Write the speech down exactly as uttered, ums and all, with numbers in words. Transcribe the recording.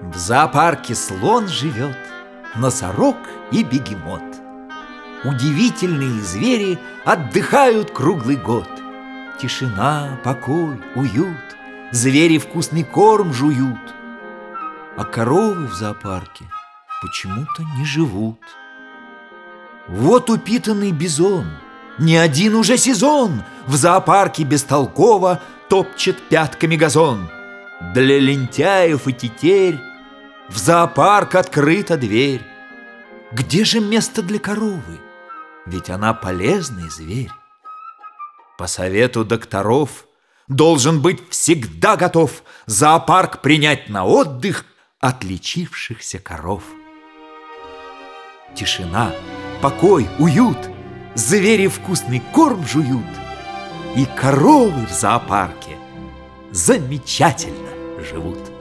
В зоопарке слон живет, носорог и бегемот. Удивительные звери отдыхают круглый год. Тишина, покой, уют, звери вкусный корм жуют. А коровы в зоопарке почему-то не живут. Вот упитанный бизон, не один уже сезон в зоопарке бестолково топчет пятками газон. Для лентяев и тетерь в зоопарк открыта дверь. Где же место для коровы? Ведь она полезный зверь. По совету докторов должен быть всегда готов зоопарк принять на отдых отличившихся коров. Тишина, покой, уют, звери вкусный корм жуют, и коровы в зоопарке замечательно живут.